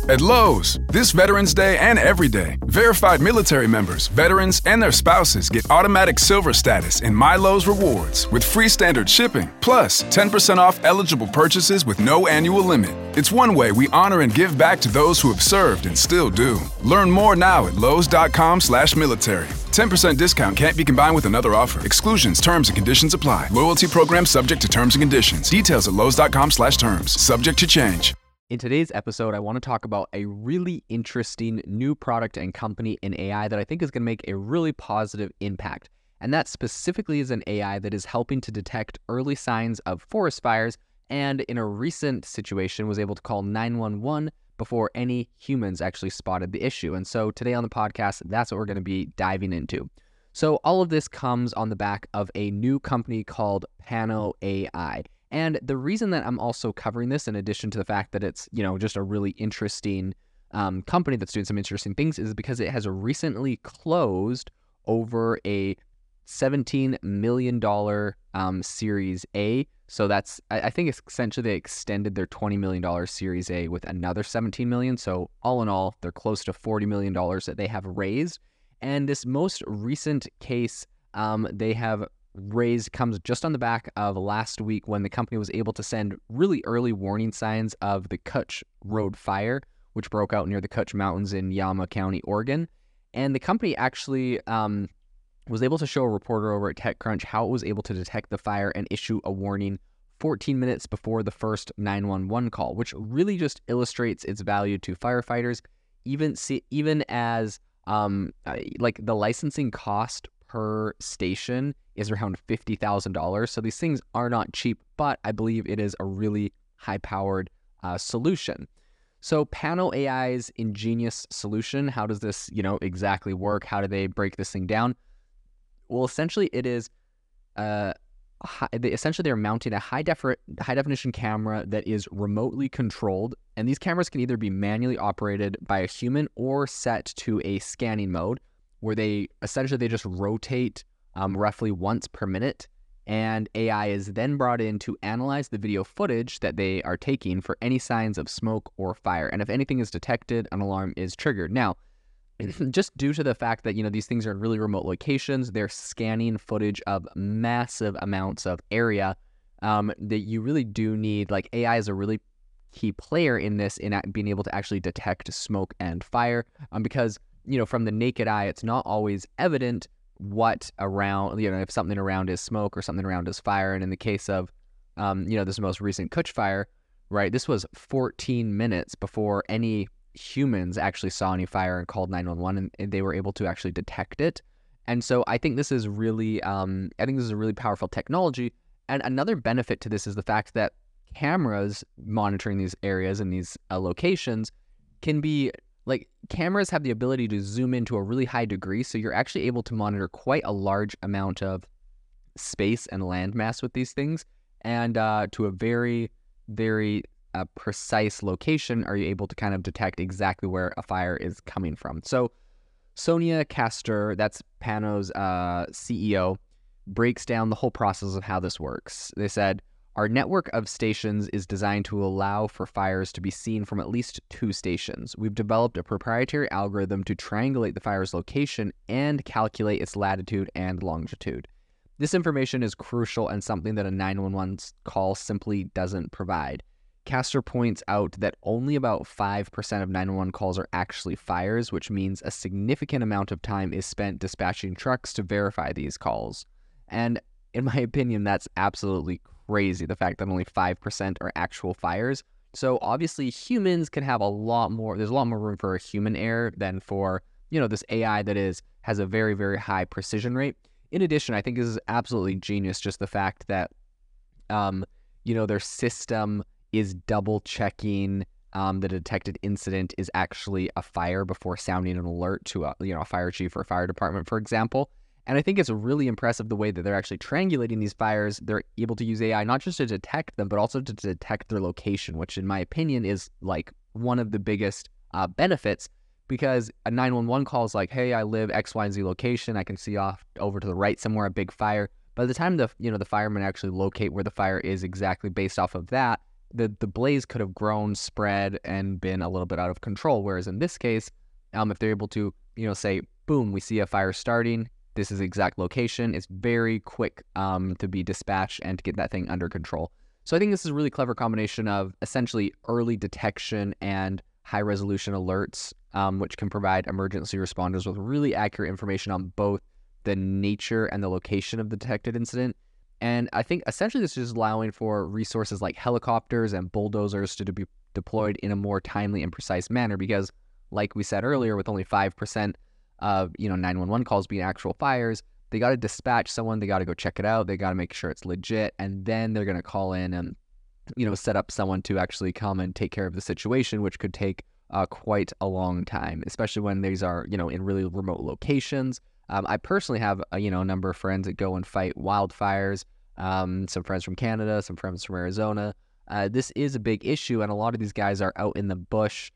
At Lowe's, this Veterans Day and every day, verified military members, veterans, and their spouses get automatic silver status in My Lowe's Rewards with free standard shipping, plus 10% off eligible purchases with no annual limit. It's one way we honor and give back to those who have served and still do. Learn more now at lowes.com/military. 10% discount can't be combined with another offer. Exclusions, terms, and conditions apply. Loyalty program subject to terms and conditions. Details at lowes.com/terms. Subject to change. In today's episode, I want to talk about a really interesting new product and company in AI that I think is going to make a really positive impact. And that specifically is an AI that is helping to detect early signs of forest fires, and in a recent situation was able to call 911 before any humans actually spotted the issue. And so today on the podcast, that's what we're going to be diving into. So all of this comes on the back of a new company called Pano AI. And the reason that I'm also covering this, in addition to the fact that it's, just a really interesting company that's doing some interesting things, is because it has recently closed over a $17 million Series A. So that's, I think it's essentially they extended their $20 million Series A with another $17 million. So all in all, they're close to $40 million that they have raised. And this most recent case they have raised comes just on the back of last week when the company was able to send really early warning signs of the Kutch Road fire, which broke out near the Kutch Mountains in Yama County, Oregon. And the company actually was able to show a reporter over at TechCrunch how it was able to detect the fire and issue a warning 14 minutes before the first 911 call, which really just illustrates its value to firefighters, even as the licensing cost per station is around $50,000. So these things are not cheap, but I believe it is a really high-powered solution. So Pano AI's ingenious solution, how does this, exactly work? How do they break this thing down? Well, essentially it is, they're mounting a high-definition camera that is remotely controlled, and these cameras can either be manually operated by a human or set to a scanning mode, where they just rotate roughly once per minute, and AI is then brought in to analyze the video footage that they are taking for any signs of smoke or fire. And if anything is detected, an alarm is triggered. Now, just due to the fact that, these things are in really remote locations, they're scanning footage of massive amounts of area that you really do need, AI is a really key player in this, in being able to actually detect smoke and fire, because from the naked eye, it's not always evident what around, if something around is smoke or something around is fire. And in the case of, this most recent Kutch fire, right, this was 14 minutes before any humans actually saw any fire and called 911, and they were able to actually detect it. And so I think this is really, a really powerful technology. And another benefit to this is the fact that cameras monitoring these areas and these locations can be, cameras have the ability to zoom into a really high degree, so you're actually able to monitor quite a large amount of space and landmass with these things, and to a very, very precise location are you able to kind of detect exactly where a fire is coming from. So Sonia Castor, that's Pano's CEO, breaks down the whole process of how this works. They said, "Our network of stations is designed to allow for fires to be seen from at least 2 stations. We've developed a proprietary algorithm to triangulate the fire's location and calculate its latitude and longitude. This information is crucial and something that a 911 call simply doesn't provide." Castor points out that only about 5% of 911 calls are actually fires, which means a significant amount of time is spent dispatching trucks to verify these calls. And in my opinion, that's absolutely crazy, the fact that only 5% are actual fires. So obviously humans can have there's a lot more room for a human error than for, this AI that has a very, very high precision rate. In addition, I think this is absolutely genius, just the fact that, their system is double checking the detected incident is actually a fire before sounding an alert to a fire chief or a fire department, for example. And I think it's really impressive the way that they're actually triangulating these fires. They're able to use AI not just to detect them, but also to detect their location, which in my opinion is one of the biggest benefits, because a 911 call is like, hey, I live X, Y, and Z location. I can see off over to the right somewhere a big fire. By the time the firemen actually locate where the fire is exactly based off of that, the blaze could have grown, spread, and been a little bit out of control. Whereas in this case, if they're able to, say, boom, we see a fire starting, this is the exact location, it's very quick to be dispatched and to get that thing under control. So I think this is a really clever combination of essentially early detection and high-resolution alerts, which can provide emergency responders with really accurate information on both the nature and the location of the detected incident. And I think essentially this is allowing for resources like helicopters and bulldozers to be deployed in a more timely and precise manner because, like we said earlier, with only 5% of 911 calls being actual fires, they got to dispatch someone, they got to go check it out, they got to make sure it's legit, and then they're going to call in and set up someone to actually come and take care of the situation, which could take quite a long time, especially when these are in really remote locations. I personally have a number of friends that go and fight wildfires. Some friends from Canada, some friends from Arizona. This is a big issue, and a lot of these guys are out in the bush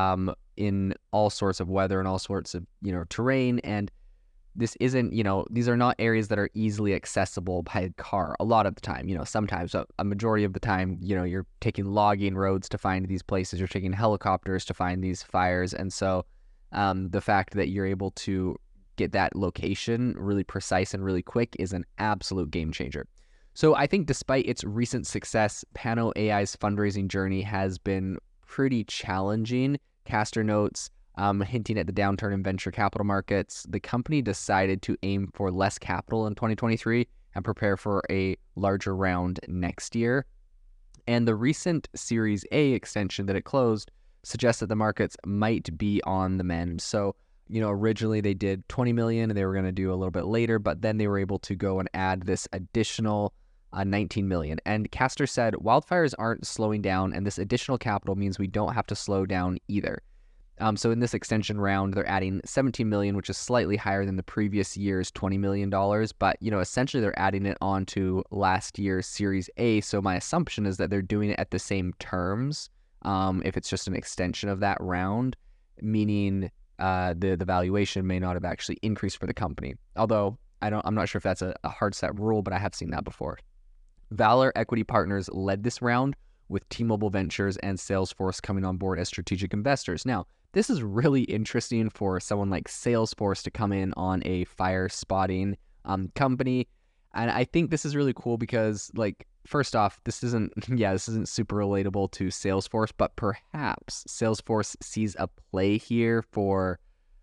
in all sorts of weather and all sorts of terrain, and this isn't, these are not areas that are easily accessible by car a lot of the time. Sometimes, a majority of the time, you're taking logging roads to find these places, you're taking helicopters to find these fires. And so the fact that you're able to get that location really precise and really quick is an absolute game changer. So I think despite its recent success, Pano AI's fundraising journey has been pretty challenging. Castor notes, hinting at the downturn in venture capital markets, the company decided to aim for less capital in 2023 and prepare for a larger round next year. And the recent Series A extension that it closed suggests that the markets might be on the mend. So, originally they did 20 million and they were going to do a little bit later, but then they were able to go and add this additional 19 million. And Castor said, wildfires aren't slowing down, and this additional capital means we don't have to slow down either. So in this extension round, they're adding 17 million, which is slightly higher than the previous year's $20 million. But, essentially they're adding it on to last year's Series A. So my assumption is that they're doing it at the same terms. If it's just an extension of that round, meaning the valuation may not have actually increased for the company. Although I'm not sure if that's a hard set rule, but I have seen that before. Valor Equity Partners led this round, with T-Mobile Ventures and Salesforce coming on board as strategic investors. Now, this is really interesting for someone like Salesforce to come in on a fire spotting company. And I think this is really cool because, first off, this isn't super relatable to Salesforce, but perhaps Salesforce sees a play here for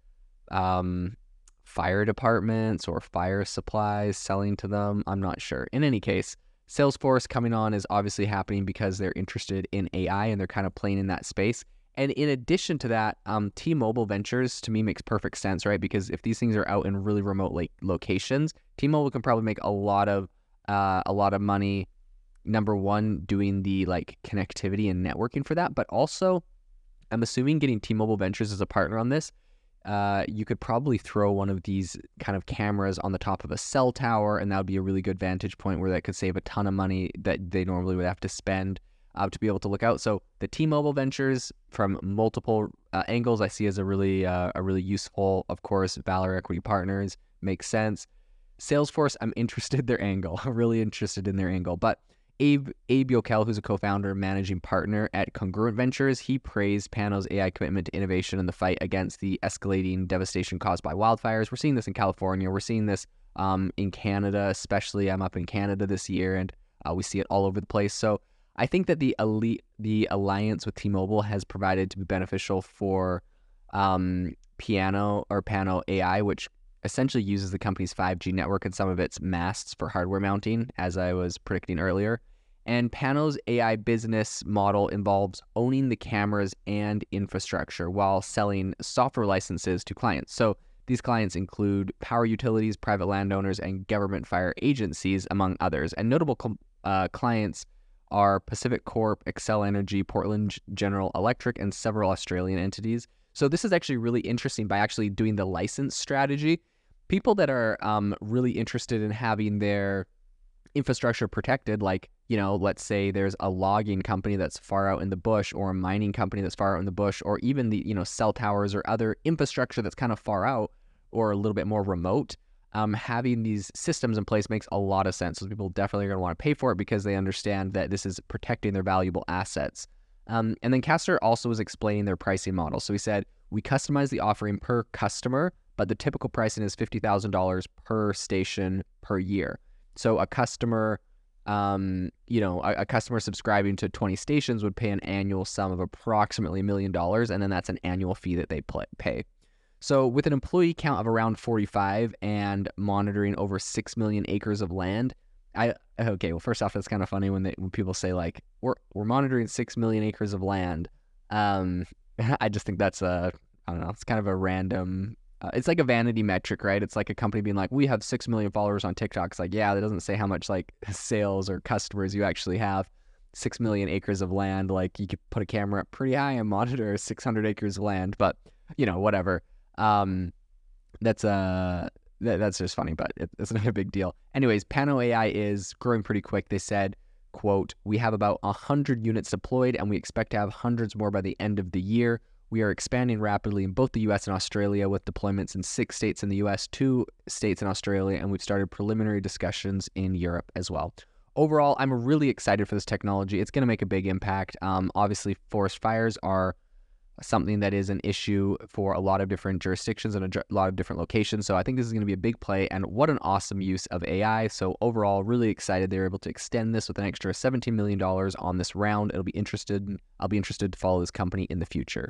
fire departments or fire supplies, selling to them. I'm not sure. In any case, Salesforce coming on is obviously happening because they're interested in AI and they're kind of playing in that space. And in addition to that, T-Mobile Ventures to me makes perfect sense, right? Because if these things are out in really remote locations, T-Mobile can probably make a lot of money. Number one, doing the connectivity and networking for that, but also, I'm assuming getting T-Mobile Ventures as a partner on this, you could probably throw one of these kind of cameras on the top of a cell tower, and that would be a really good vantage point where that could save a ton of money that they normally would have to spend to be able to look out. So the T-Mobile Ventures, from multiple angles, I see as a really useful. Of course, Valor Equity Partners makes sense. Salesforce, I'm interested in their angle, really interested in their angle. But Abe Yokel, who's a co-founder and managing partner at Congruent Ventures, he praised Pano's AI commitment to innovation in the fight against the escalating devastation caused by wildfires. We're seeing this in California. We're seeing this in Canada, especially. I'm up in Canada this year, and we see it all over the place. So I think that the alliance with T-Mobile has provided to be beneficial for Pano AI, which essentially uses the company's 5G network and some of its masts for hardware mounting, as I was predicting earlier. And Pano's AI business model involves owning the cameras and infrastructure while selling software licenses to clients. So these clients include power utilities, private landowners, and government fire agencies, among others. And notable clients are Pacific Corp, Xcel Energy, Portland General Electric, and several Australian entities. So this is actually really interesting by actually doing the license strategy. People that are really interested in having their infrastructure protected, let's say there's a logging company that's far out in the bush, or a mining company that's far out in the bush, or even the cell towers or other infrastructure that's kind of far out or a little bit more remote. having these systems in place makes a lot of sense. So people definitely are going to want to pay for it because they understand that this is protecting their valuable assets. And then Castor also was explaining their pricing model. So he said, we customize the offering per customer, but the typical pricing is $50,000 per station per year. So a customer, a customer subscribing to 20 stations would pay an annual sum of approximately $1 million, and then that's an annual fee that they pay. So with an employee count of around 45 and monitoring over 6 million acres of land, first off, that's kind of funny when people say like, we're monitoring 6 million acres of land. I just think that's I don't know, it's kind of a random, it's like a vanity metric, right? It's like a company being like, we have 6 million followers on TikTok. It's like, yeah, that doesn't say how much like sales or customers you actually have. 6 million acres of land, like you could put a camera up pretty high and monitor 600 acres of land, but whatever. That's just funny, but it's not a big deal. Anyways, Pano AI is growing pretty quick. They said, quote, we have about 100 units deployed and we expect to have hundreds more by the end of the year. We are expanding rapidly in both the US and Australia with deployments in 6 states in the US, 2 states in Australia, and we've started preliminary discussions in Europe as well. Overall, I'm really excited for this technology. It's going to make a big impact. Obviously, forest fires are something that is an issue for a lot of different jurisdictions and a lot of different locations. So I think this is going to be a big play, and what an awesome use of AI. So overall, really excited they were able to extend this with an extra $17 million on this round. I'll be interested to follow this company in the future.